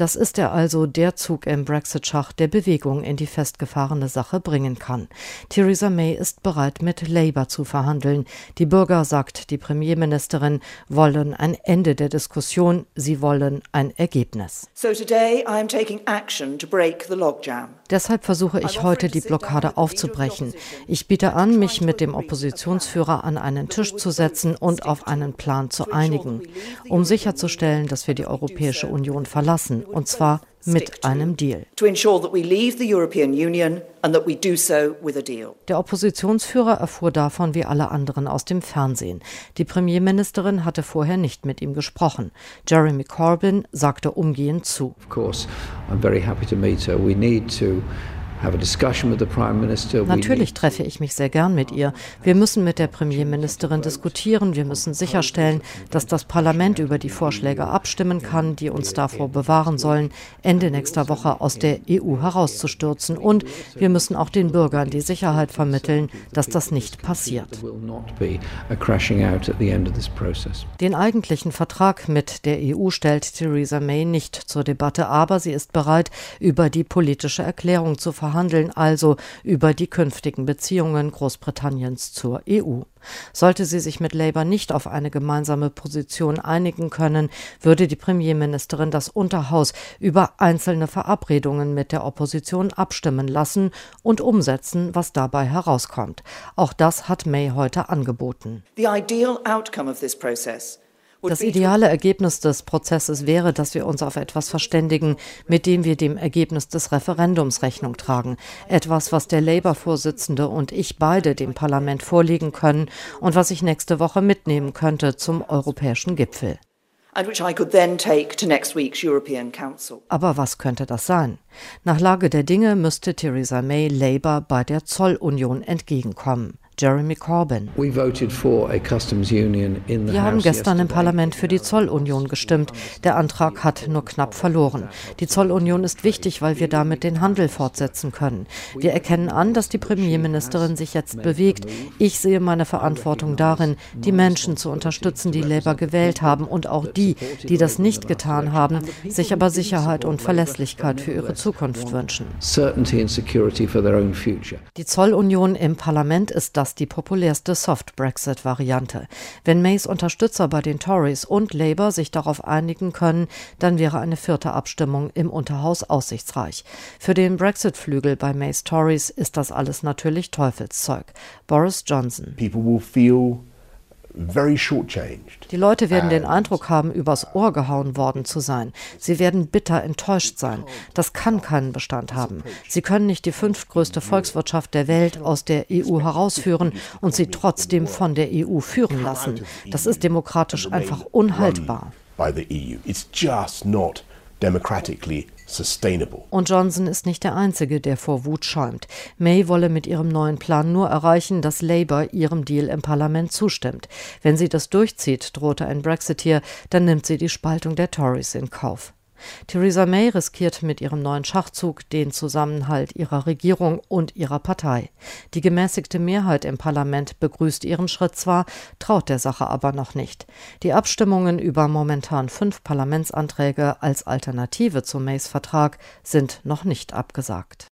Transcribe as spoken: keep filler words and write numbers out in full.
Das ist er also, der Zug im Brexit-Schach, der Bewegung in die festgefahrene Sache bringen kann. Theresa May ist bereit, mit Labour zu verhandeln. Die Bürger, sagt die Premierministerin, wollen ein Ende der Diskussion, sie wollen ein Ergebnis. So today I am taking action to break the logjam. Deshalb versuche ich heute, die Blockade aufzubrechen. Ich biete an, mich mit dem Oppositionsführer an einen Tisch zu setzen und auf einen Plan zu einigen, um sicherzustellen, dass wir die Europäische Union verlassen, und zwar mit einem Deal. Der Oppositionsführer erfuhr davon wie alle anderen aus dem Fernsehen. Die Premierministerin hatte vorher nicht mit ihm gesprochen. Jeremy Corbyn sagte umgehend zu. Of course, I'm very happy to meet her. We need to Natürlich treffe ich mich sehr gern mit ihr. Wir müssen mit der Premierministerin diskutieren. Wir müssen sicherstellen, dass das Parlament über die Vorschläge abstimmen kann, die uns davor bewahren sollen, Ende nächster Woche aus der E U herauszustürzen. Und wir müssen auch den Bürgern die Sicherheit vermitteln, dass das nicht passiert. Den eigentlichen Vertrag mit der E U stellt Theresa May nicht zur Debatte, aber sie ist bereit, über die politische Erklärung zu verhandeln. Handeln also über die künftigen Beziehungen Großbritanniens zur E U. Sollte sie sich mit Labour nicht auf eine gemeinsame Position einigen können, würde die Premierministerin das Unterhaus über einzelne Verabredungen mit der Opposition abstimmen lassen und umsetzen, was dabei herauskommt. Auch das hat May heute angeboten. The ideal outcome of this process Das ideale Ergebnis des Prozesses wäre, dass wir uns auf etwas verständigen, mit dem wir dem Ergebnis des Referendums Rechnung tragen. Etwas, was der Labour-Vorsitzende und ich beide dem Parlament vorlegen können und was ich nächste Woche mitnehmen könnte zum europäischen Gipfel. Aber was könnte das sein? Nach Lage der Dinge müsste Theresa May Labour bei der Zollunion entgegenkommen. Jeremy Corbyn. Wir haben gestern im Parlament für die Zollunion gestimmt. Der Antrag hat nur knapp verloren. Die Zollunion ist wichtig, weil wir damit den Handel fortsetzen können. Wir erkennen an, dass die Premierministerin sich jetzt bewegt. Ich sehe meine Verantwortung darin, die Menschen zu unterstützen, die Labour gewählt haben, und auch die, die das nicht getan haben, sich aber Sicherheit und Verlässlichkeit für ihre Zukunft wünschen. Die Zollunion im Parlament ist das die populärste Soft-Brexit-Variante. Wenn Mays Unterstützer bei den Tories und Labour sich darauf einigen können, dann wäre eine vierte Abstimmung im Unterhaus aussichtsreich. Für den Brexit-Flügel bei Mays Tories ist das alles natürlich Teufelszeug. Boris Johnson. People will feel very shortchanged. Die Leute werden den Eindruck haben, übers Ohr gehauen worden zu sein. Sie werden bitter enttäuscht sein. Das kann keinen Bestand haben. Sie können nicht die fünftgrößte Volkswirtschaft der Welt aus der E U herausführen und sie trotzdem von der E U führen lassen. Das ist demokratisch einfach unhaltbar. Und Johnson ist nicht der Einzige, der vor Wut schäumt. May wolle mit ihrem neuen Plan nur erreichen, dass Labour ihrem Deal im Parlament zustimmt. Wenn sie das durchzieht, drohte ein Brexiteer, dann nimmt sie die Spaltung der Tories in Kauf. Theresa May riskiert mit ihrem neuen Schachzug den Zusammenhalt ihrer Regierung und ihrer Partei. Die gemäßigte Mehrheit im Parlament begrüßt ihren Schritt zwar, traut der Sache aber noch nicht. Die Abstimmungen über momentan fünf Parlamentsanträge als Alternative zu Mays Vertrag sind noch nicht abgesagt.